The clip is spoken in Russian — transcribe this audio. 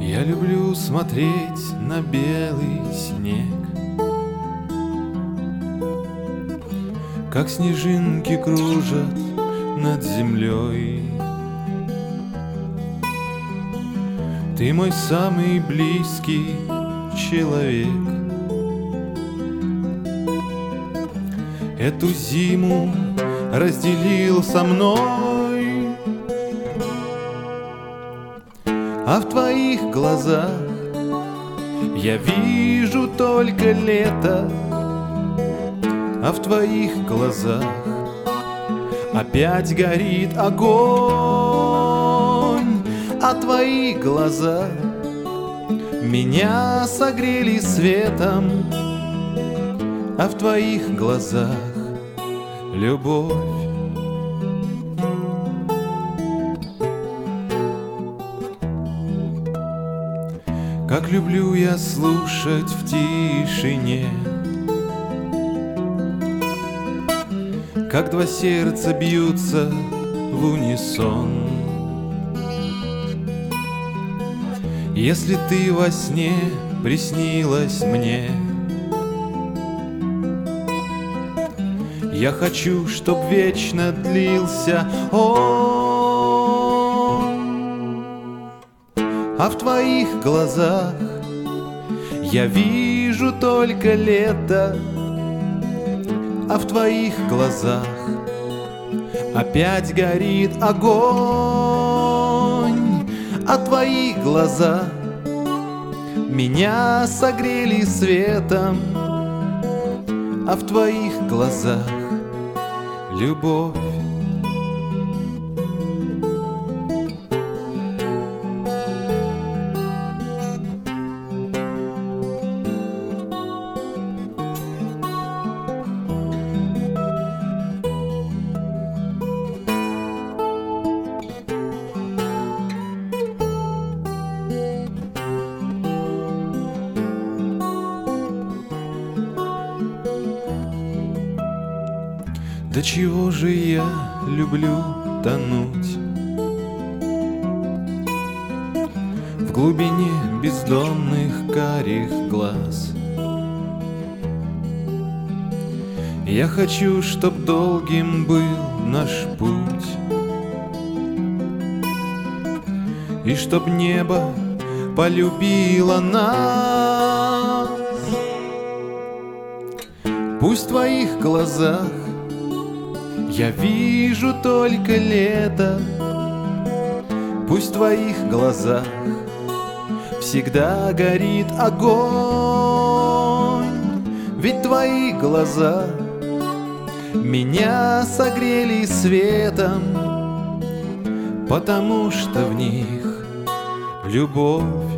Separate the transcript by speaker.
Speaker 1: Я люблю смотреть на белый снег, как снежинки кружат над землей. Ты мой самый близкий человек. Эту зиму разделил со мной, а в твоих глазах я вижу только лето, а в твоих глазах опять горит огонь, а твои глаза меня согрели светом, а в твоих глазах любовь. Как люблю я слушать в тишине, как два сердца бьются в унисон. Если ты во сне приснилась мне, я хочу, чтоб вечно длился он. А в твоих глазах я вижу только лето, а в твоих глазах опять горит огонь, а твои глаза меня согрели светом, а в твоих глазах любовь. До чего же я люблю тонуть в глубине бездонных карих глаз. Я хочу, чтоб долгим был наш путь, и чтоб небо полюбило нас. Пусть в твоих глазах я вижу только лето, пусть в твоих глазах всегда горит огонь, ведь твои глаза меня согрели светом, потому что в них любовь.